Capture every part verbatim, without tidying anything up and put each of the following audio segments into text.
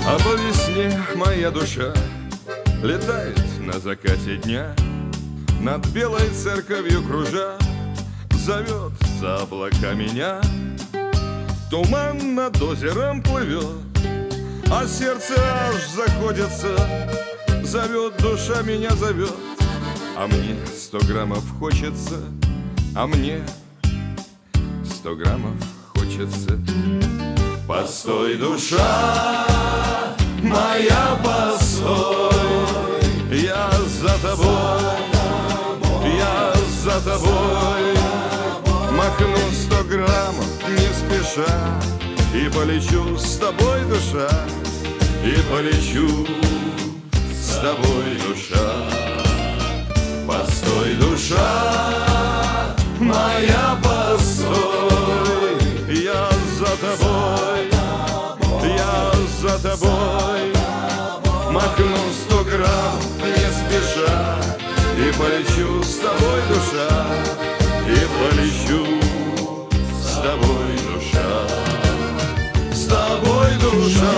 А по весне моя душа летает на закате дня, над белой церковью кружа, зовет за облака меня. Туман над озером плывет, а сердце аж заходится. Зовет душа, меня зовет, а мне сто граммов хочется, а мне сто граммов хочется. Постой, душа моя, постой, я за тобой, я за тобой. Махну сто граммов не спеша и полечу с тобой, душа, и полечу с тобой, душа. Постой, душа моя, постой, я за тобой, я за тобой. Махну сто грамм не спеша и полечу с тобой, душа, и полечу с тобой, душа, с тобой, душа.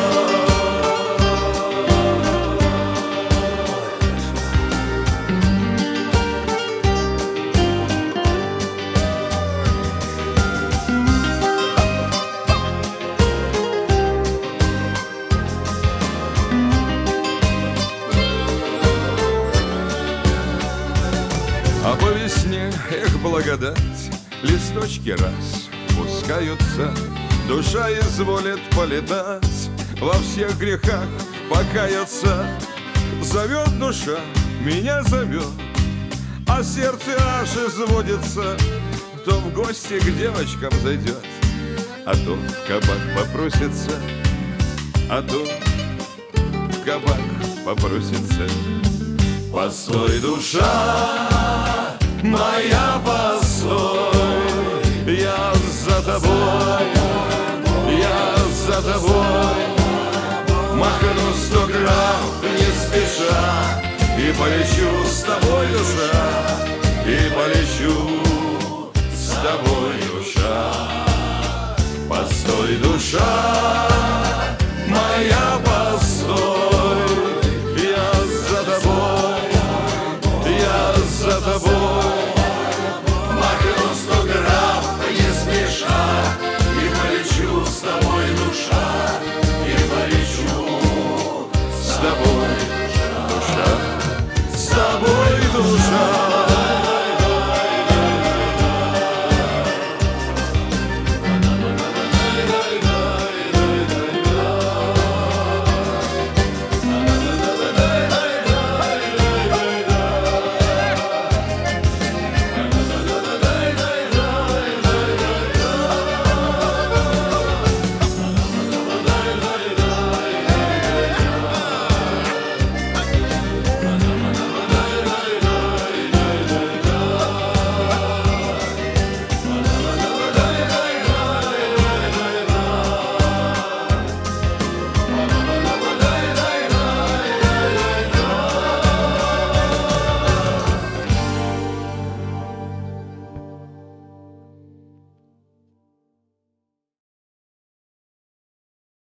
А по весне, эх, благодать, листочки раз пускаются, душа изволит полетать, во всех грехах покаяться. Зовет душа, меня зовет, а сердце аж изводится. То в гости к девочкам зайдет, а то в кабак попросится, а то в кабак попросится. Постой, душа моя, постой, я за тобой, я за тобой. Махну сто грамм не спеша и полечу с тобой, душа, и полечу с тобой, душа. Постой, душа